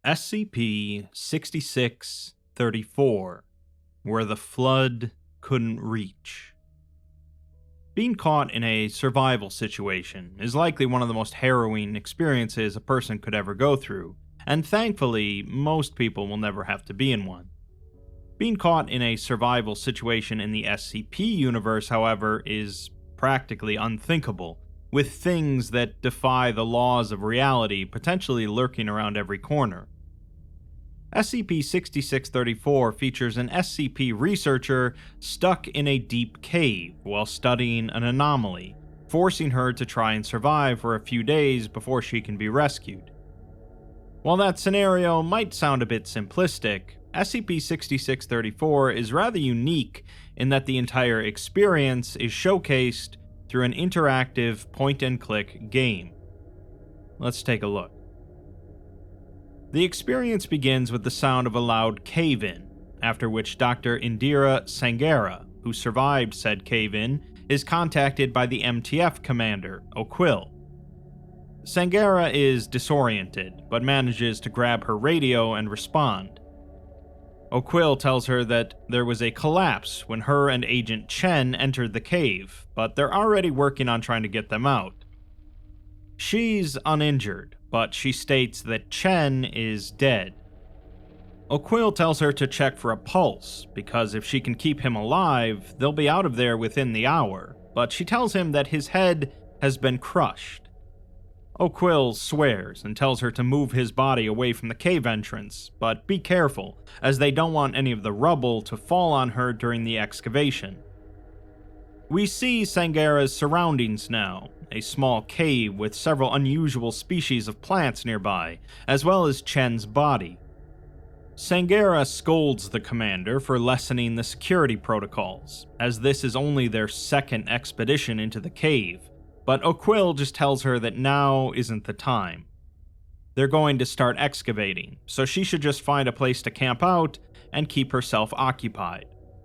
SCP-6634, where the Flood couldn't reach. Being caught in a survival situation is likely one of the most harrowing experiences a person could ever go through, and thankfully, most people will never have to be in one. Being caught in a survival situation in the SCP universe, however, is practically unthinkable, with things that defy the laws of reality potentially lurking around every corner. SCP-6634 features an SCP researcher stuck in a deep cave while studying an anomaly, forcing her to try and survive for a few days before she can be rescued. While that scenario might sound a bit simplistic, SCP-6634 is rather unique in that the entire experience is showcased through an interactive point-and-click game. Let's take a look. The experience begins with the sound of a loud cave-in, after which Dr. Indira Sangara, who survived said cave-in, is contacted by the MTF commander, O'Quill. Sangara is disoriented, but manages to grab her radio and respond. O'Quill tells her that there was a collapse when her and Agent Chen entered the cave, but they're already working on trying to get them out. She's uninjured, but she states that Chen is dead. O'Quill tells her to check for a pulse, because if she can keep him alive, they'll be out of there within the hour, but she tells him that his head has been crushed. O'Quill swears and tells her to move his body away from the cave entrance, but be careful, as they don't want any of the rubble to fall on her during the excavation. We see Sangara's surroundings now, a small cave with several unusual species of plants nearby, as well as Chen's body. Sangara scolds the commander for lessening the security protocols, as this is only their second expedition into the cave, but O'Quill just tells her that now isn't the time. They're going to start excavating, so she should just find a place to camp out and keep herself occupied.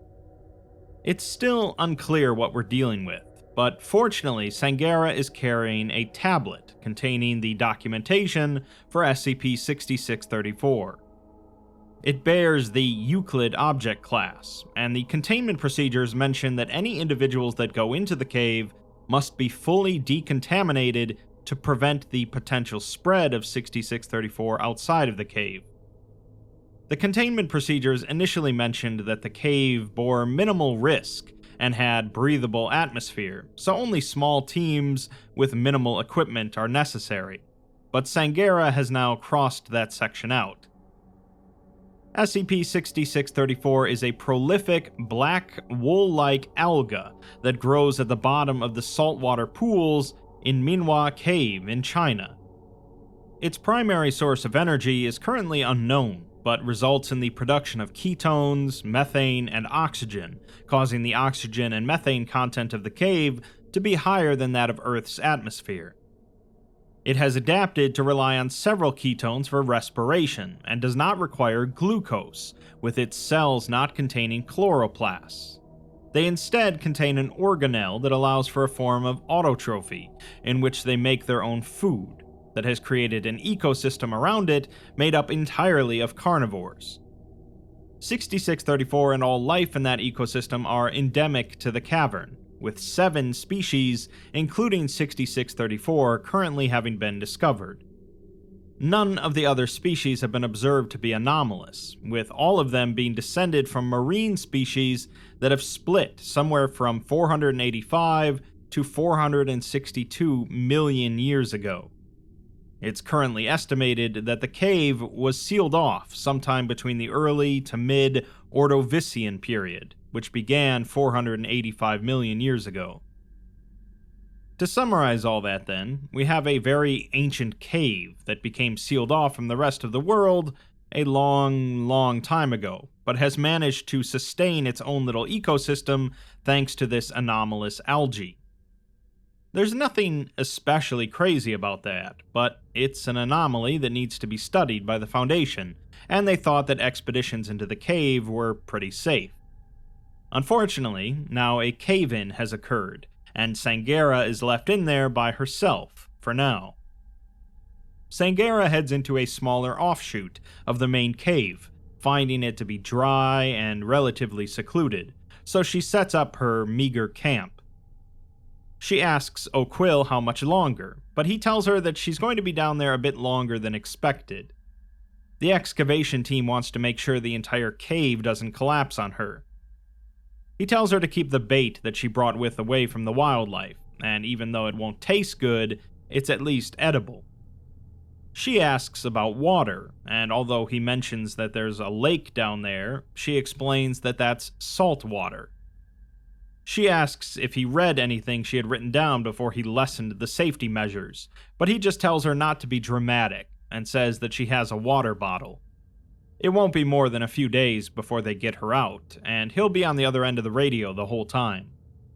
It's still unclear what we're dealing with, but fortunately Sangara is carrying a tablet containing the documentation for SCP-6634. It bears the Euclid object class, and the containment procedures mention that any individuals that go into the cave must be fully decontaminated to prevent the potential spread of 6634 outside of the cave. The containment procedures initially mentioned that the cave bore minimal risk and had breathable atmosphere, so only small teams with minimal equipment are necessary, but Sangara has now crossed that section out. SCP-6634 is a prolific, black, wool-like alga that grows at the bottom of the saltwater pools in Minhua Cave in China. Its primary source of energy is currently unknown, but results in the production of ketones, methane, and oxygen, causing the oxygen and methane content of the cave to be higher than that of Earth's atmosphere. It has adapted to rely on several ketones for respiration, and does not require glucose, with its cells not containing chloroplasts. They instead contain an organelle that allows for a form of autotrophy, in which they make their own food, that has created an ecosystem around it made up entirely of carnivores. 6634 and all life in that ecosystem are endemic to the cavern, with 7 species, including 6634, currently having been discovered. None of the other species have been observed to be anomalous, with all of them being descended from marine species that have split somewhere from 485 to 462 million years ago. It's currently estimated that the cave was sealed off sometime between the early to mid-Ordovician period, which began 485 million years ago. To summarize all that then, we have a very ancient cave that became sealed off from the rest of the world a long time ago, but has managed to sustain its own little ecosystem thanks to this anomalous algae. There's nothing especially crazy about that, but it's an anomaly that needs to be studied by the Foundation, and they thought that expeditions into the cave were pretty safe. Unfortunately, now a cave-in has occurred, and Sangara is left in there by herself, for now. Sangera heads into a smaller offshoot of the main cave, finding it to be dry and relatively secluded, so she sets up her meager camp. She asks O'Quill how much longer, but he tells her that she's going to be down there a bit longer than expected. The excavation team wants to make sure the entire cave doesn't collapse on her. He tells her to keep the bait that she brought with away from the wildlife, and even though it won't taste good, it's at least edible. She asks about water, and although he mentions that there's a lake down there, she explains that that's salt water. She asks if he read anything she had written down before he lessened the safety measures, but he just tells her not to be dramatic and says that she has a water bottle. It won't be more than a few days before they get her out, and he'll be on the other end of the radio the whole time.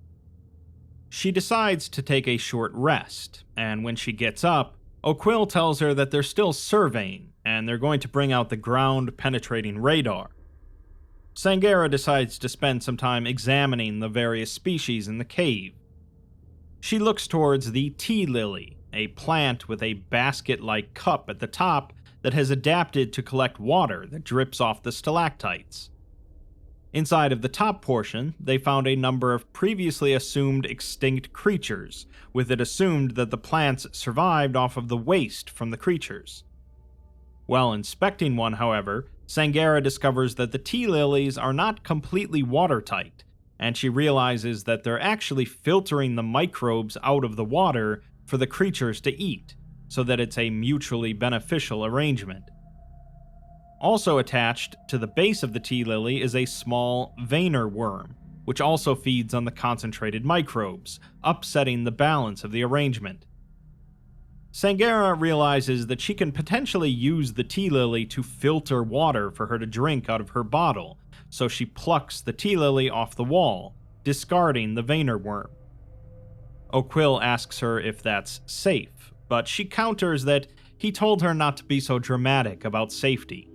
She decides to take a short rest, and when she gets up, O'Quill tells her that they're still surveying, and they're going to bring out the ground-penetrating radar. Sangera decides to spend some time examining the various species in the cave. She looks towards the tea lily, a plant with a basket-like cup at the top that has adapted to collect water that drips off the stalactites. Inside of the top portion, they found a number of previously assumed extinct creatures, with it assumed that the plants survived off of the waste from the creatures. While inspecting one, however, Sangera discovers that the tea lilies are not completely watertight, and she realizes that they're actually filtering the microbes out of the water for the creatures to eat, so that it's a mutually beneficial arrangement. Also attached to the base of the tea lily is a small veinor worm, which also feeds on the concentrated microbes, upsetting the balance of the arrangement. Sangera realizes that she can potentially use the tea lily to filter water for her to drink out of her bottle, so she plucks the tea lily off the wall, discarding the veinor worm. O'Quill asks her if that's safe, but she counters that he told her not to be so dramatic about safety.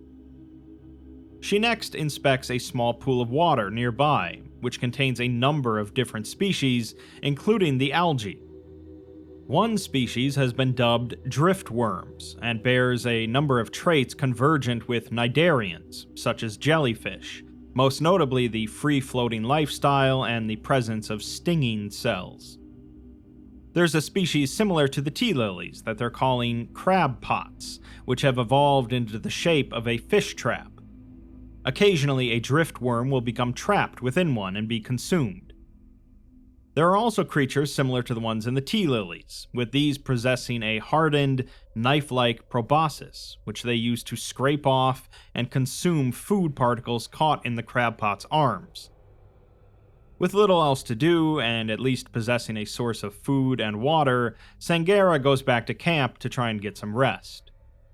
She next inspects a small pool of water nearby, which contains a number of different species, including the algae. One species has been dubbed driftworms, and bears a number of traits convergent with cnidarians, such as jellyfish, most notably the free-floating lifestyle and the presence of stinging cells. There's a species similar to the tea lilies that they're calling crab pots, which have evolved into the shape of a fish trap. Occasionally, a driftworm will become trapped within one and be consumed. There are also creatures similar to the ones in the tea lilies, with these possessing a hardened, knife-like proboscis, which they use to scrape off and consume food particles caught in the crabpot's arms. With little else to do, and at least possessing a source of food and water, Sangera goes back to camp to try and get some rest.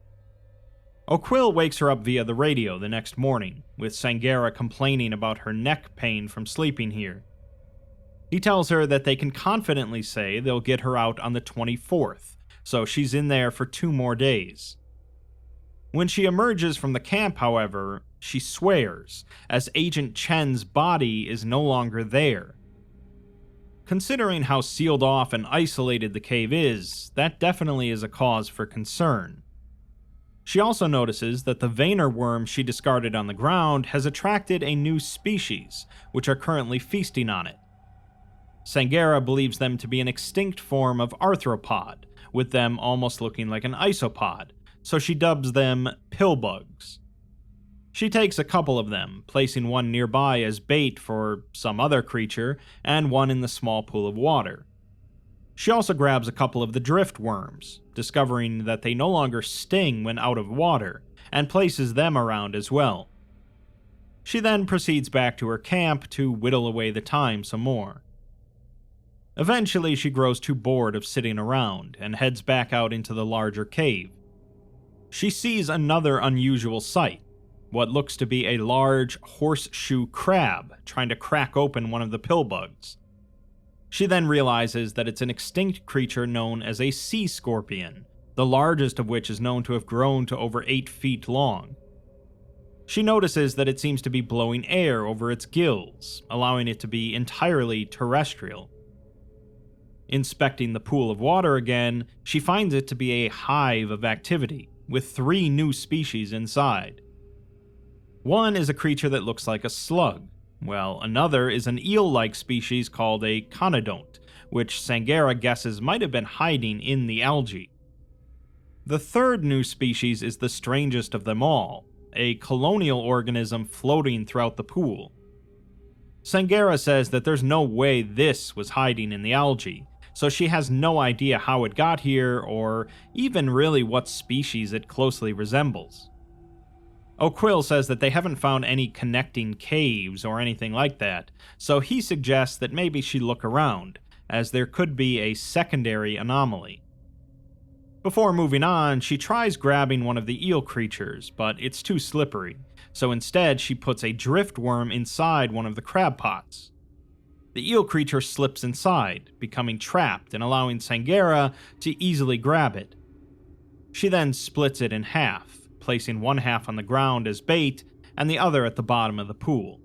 O'Quill wakes her up via the radio the next morning, with Sangera complaining about her neck pain from sleeping here. He tells her that they can confidently say they'll get her out on the 24th, so she's in there for 2 more days. When she emerges from the camp, however, she swears, as Agent Chen's body is no longer there. Considering how sealed off and isolated the cave is, that definitely is a cause for concern. She also notices that the veinor worm she discarded on the ground has attracted a new species, which are currently feasting on it. Sangera believes them to be an extinct form of arthropod, with them almost looking like an isopod, so she dubs them pillbugs. She takes a couple of them, placing one nearby as bait for some other creature, and one in the small pool of water. She also grabs a couple of the driftworms, discovering that they no longer sting when out of water, and places them around as well. She then proceeds back to her camp to whittle away the time some more. Eventually, she grows too bored of sitting around, and heads back out into the larger cave. She sees another unusual sight, what looks to be a large horseshoe crab trying to crack open one of the pillbugs. She then realizes that it's an extinct creature known as a sea scorpion, the largest of which is known to have grown to over 8 feet long. She notices that it seems to be blowing air over its gills, allowing it to be entirely terrestrial. Inspecting the pool of water again, she finds it to be a hive of activity, with 3 new species inside. One is a creature that looks like a slug, while another is an eel-like species called a conodont, which Sangera guesses might have been hiding in the algae. The third new species is the strangest of them all, a colonial organism floating throughout the pool. Sangera says that there's no way this was hiding in the algae, so she has no idea how it got here or even really what species it closely resembles. O'Quill says that they haven't found any connecting caves or anything like that, so he suggests that maybe she look around, as there could be a secondary anomaly. Before moving on, she tries grabbing one of the eel creatures, but it's too slippery, so instead she puts a driftworm inside one of the crab pots. The eel creature slips inside, becoming trapped and allowing Sangera to easily grab it. She then splits it in half, placing one half on the ground as bait and the other at the bottom of the pool.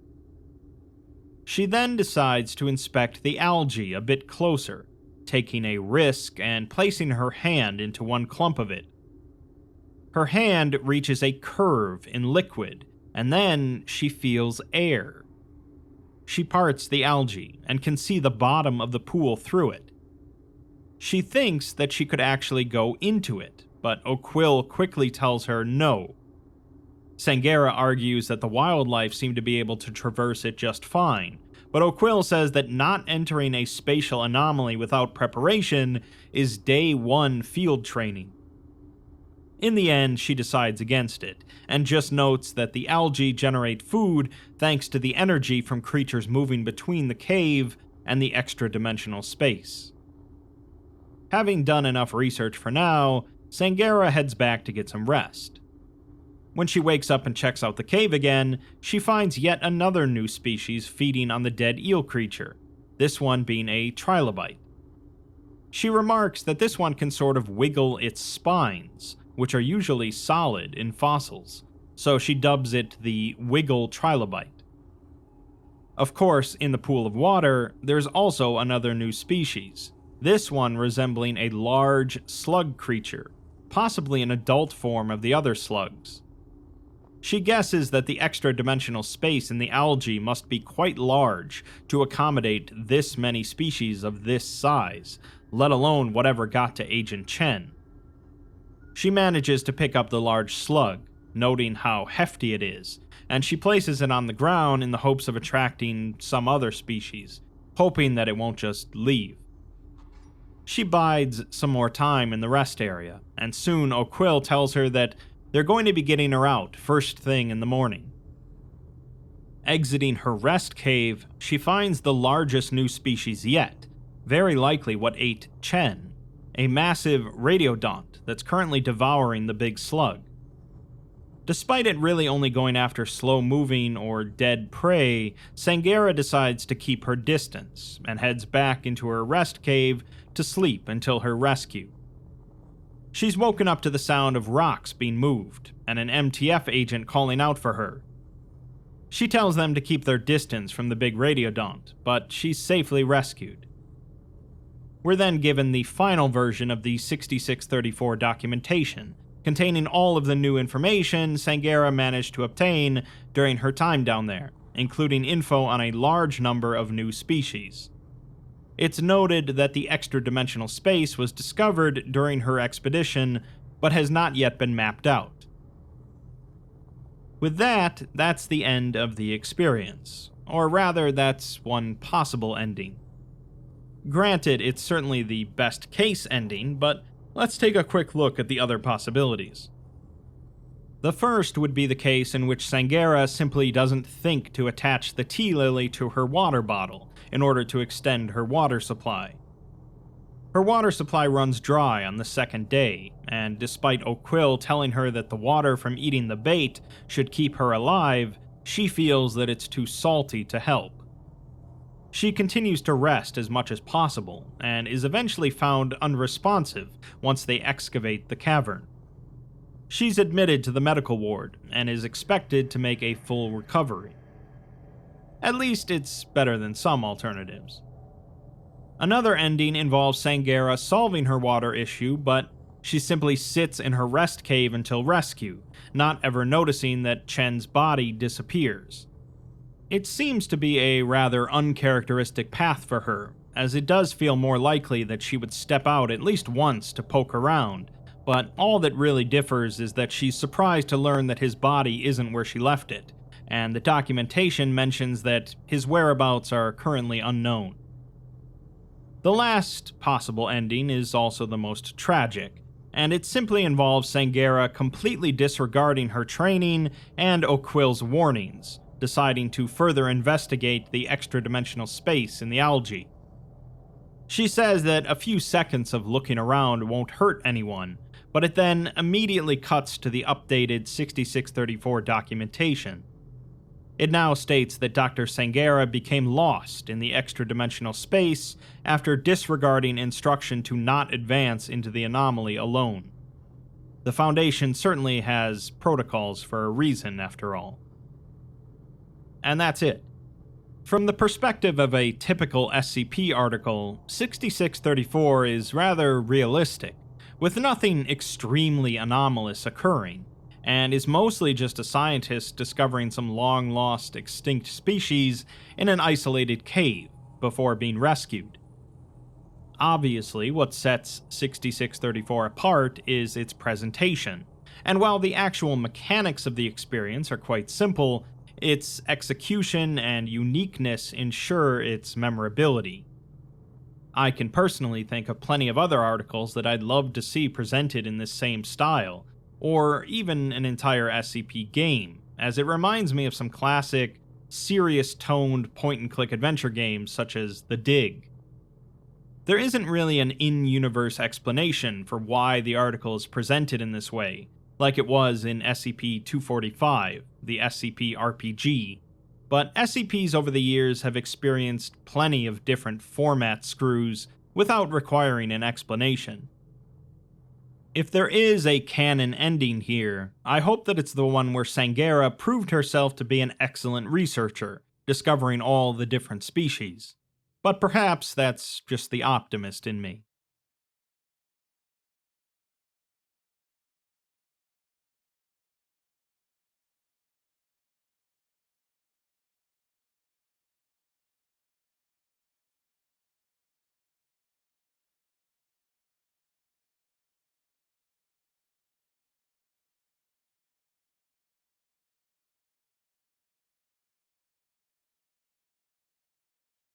She then decides to inspect the algae a bit closer, taking a risk and placing her hand into one clump of it. Her hand reaches a curve in liquid, and then she feels air. She parts the algae and can see the bottom of the pool through it. She thinks that she could actually go into it, but O'Quill quickly tells her no. Sangera argues that the wildlife seem to be able to traverse it just fine, but O'Quill says that not entering a spatial anomaly without preparation is day 1 field training. In the end, she decides against it, and just notes that the algae generate food thanks to the energy from creatures moving between the cave and the extra-dimensional space. Having done enough research for now, Sangera heads back to get some rest. When she wakes up and checks out the cave again, she finds yet another new species feeding on the dead eel creature, this one being a trilobite. She remarks that this one can sort of wiggle its spines, which are usually solid in fossils, so she dubs it the Wiggle Trilobite. Of course, in the pool of water, there's also another new species, this one resembling a large slug creature, possibly an adult form of the other slugs. She guesses that the extra-dimensional space in the algae must be quite large to accommodate this many species of this size, let alone whatever got to Agent Chen. She manages to pick up the large slug, noting how hefty it is, and she places it on the ground in the hopes of attracting some other species, hoping that it won't just leave. She bides some more time in the rest area, and soon O'Quill tells her that they're going to be getting her out first thing in the morning. Exiting her rest cave, she finds the largest new species yet, very likely what ate Chen, a massive radiodont that's currently devouring the big slug. Despite it really only going after slow-moving or dead prey, Sangera decides to keep her distance and heads back into her rest cave to sleep until her rescue. She's woken up to the sound of rocks being moved and an MTF agent calling out for her. She tells them to keep their distance from the big radiodont, but she's safely rescued. We're then given the final version of the 6634 documentation, containing all of the new information Sangera managed to obtain during her time down there, including info on a large number of new species. It's noted that the extra-dimensional space was discovered during her expedition, but has not yet been mapped out. With that, that's the end of the experience. Or rather, that's one possible ending. Granted, it's certainly the best case ending, but let's take a quick look at the other possibilities. The first would be the case in which Sangera simply doesn't think to attach the tea lily to her water bottle in order to extend her water supply. Her water supply runs dry on the second day, and despite O'Quill telling her that the water from eating the bait should keep her alive, she feels that it's too salty to help. She continues to rest as much as possible, and is eventually found unresponsive once they excavate the cavern. She's admitted to the medical ward, and is expected to make a full recovery. At least it's better than some alternatives. Another ending involves Sangera solving her water issue, but she simply sits in her rest cave until rescue, not ever noticing that Chen's body disappears. It seems to be a rather uncharacteristic path for her, as it does feel more likely that she would step out at least once to poke around, but all that really differs is that she's surprised to learn that his body isn't where she left it, and the documentation mentions that his whereabouts are currently unknown. The last possible ending is also the most tragic, and it simply involves Sangera completely disregarding her training and O'Quill's warnings, deciding to further investigate the extra-dimensional space in the algae. She says that a few seconds of looking around won't hurt anyone, but it then immediately cuts to the updated 6634 documentation. It now states that Dr. Sangera became lost in the extra-dimensional space after disregarding instruction to not advance into the anomaly alone. The Foundation certainly has protocols for a reason, after all. And that's it. From the perspective of a typical SCP article, 6634 is rather realistic, with nothing extremely anomalous occurring, and is mostly just a scientist discovering some long-lost extinct species in an isolated cave before being rescued. Obviously, what sets 6634 apart is its presentation, and while the actual mechanics of the experience are quite simple, its execution and uniqueness ensure its memorability. I can personally think of plenty of other articles that I'd love to see presented in this same style, or even an entire SCP game, as it reminds me of some classic, serious-toned point-and-click adventure games such as The Dig. There isn't really an in-universe explanation for why the article is presented in this way, like it was in SCP-245, the SCP RPG, but SCPs over the years have experienced plenty of different format screws without requiring an explanation. If there is a canon ending here, I hope that it's the one where Sangera proved herself to be an excellent researcher, discovering all the different species. But perhaps that's just the optimist in me.